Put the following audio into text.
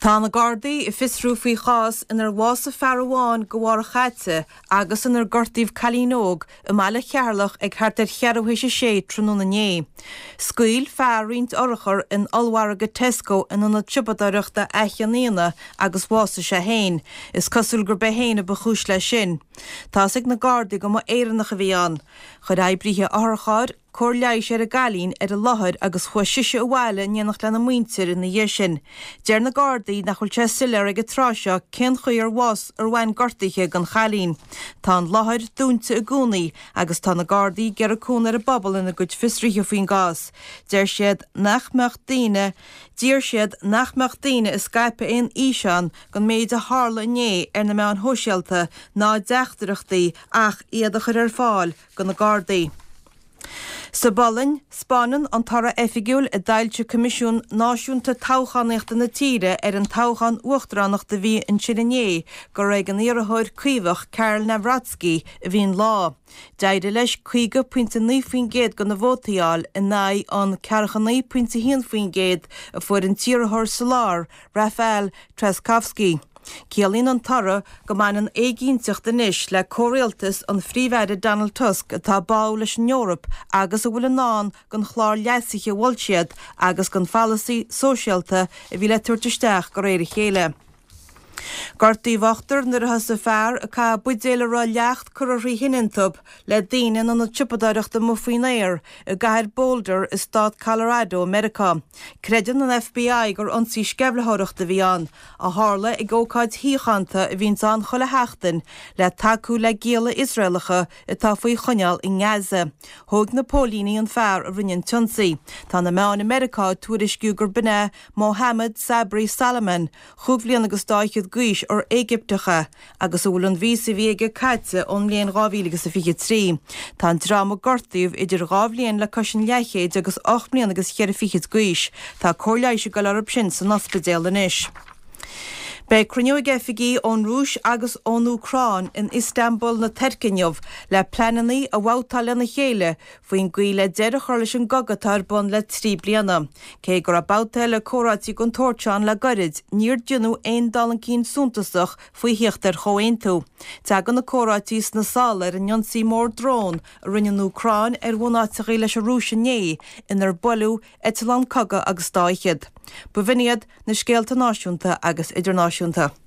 Tá na Gardaí I fisrú faoi chás inar bhása fearháin go bhfar chaite agus inar gortaíh chalínóg I mala chearlach ag hartar chearmhuise sé trúna nané. Scuil fearrint orachar in olhharga Tesco in na tibadareachta eithneana agus bhása sé héin, is cosúil gur behéine bechúis le sin. Tásig na Gardaí go má éireannach a bhí an. Chud éibríthe orachar, cór leis ar a galín ar a láthair agus chuisiise bhhaile níanach lena muintir in na dhéisin. Dear na Gardaí nach chuil te silear ag a tráseo cén chuí ar bhás ar bhain gortaithe gan chalín. Tá an láthair dúnta a gúnaí agus tá na Gardaí gur a cún ar a bobbal ina gcuid fisrithe faoin gás. Dír siad nach meach daoine is Skype in Íseán gan méid a hála inné ar na meán hóisialta ná deachtarachtaí ach iad a chur ar fáil gan na Gardaí. Sa Bolin, Spánan an tara effigiúil a dailte Comisiún Náisiúnta Táchaíochta na tíre ar an táchan uachtaránach de bhí in Chiriné go raibh an iarthóir cuimhach Karl Nawrocki a bhíon lá. Deide leis 5.9% go na bhótaíáil in naigh an 4.1% a fuair an tíorthóir salár Rafael Trzaskowski. Cialín an tara go main an éigínteach inis le córéaltas an phríomhfheide Donald Tusk atá bá leis an Eorop agus a bhfuil an gan chláir leasaiche bhil siad agus gan fallasaí sóisialta a bhí le tuairteisteach go réir chéile. Gortaí bhachttar nar a has a fearr a cá buidéile rá leacht curaí hinintub le daine an na tibadareachta mo faoin éir a gaiir Boulder is Stát Colorado, America. Creideann an FBI gur ionsaí sceblathireachta bhí an a tharla ag ócáid híochananta a bhín an chola heachtain le takeú le géala Israelacha atá faoi choneal in Gaza. Thóg na pólíní an fearr a rinneann tionsaí. Tá na meán America tuairisciú gur bine Mohammed Sabri Salman, chuaimhlíon agus dáichiad guis or Égyptecha agus bhfuil an vísa bhíige caite ón mbliain 2023. Tá an drama gortaíomh idir 2 bliain le cosin leichéid agus 8 bliain agus 4 guis. Tá cóirléise go arab sin san ospidéal inis. Bei cruniúig effigií ón Rúis agus ón Ucrán in Istanbul na Terkinjov le plananaí a bhhatáil lena chéile faoin gcuile deireadh leis an gagatar bun le 3 bliana. Cé gur a báta le córátaí gon tóirteán le gorid, níor dionú aon dalan cín súntasach faoi hiochttar choéintú. Teagan na córátaí na sála ar an ionsaí mór drón a rinneann Ucrán ar bhnáteachí leis a Rúisné inar bolú Etalán Coga agus dáichiad. Bhuinead na scéalta náisiúnta agus idirnáisiúnta.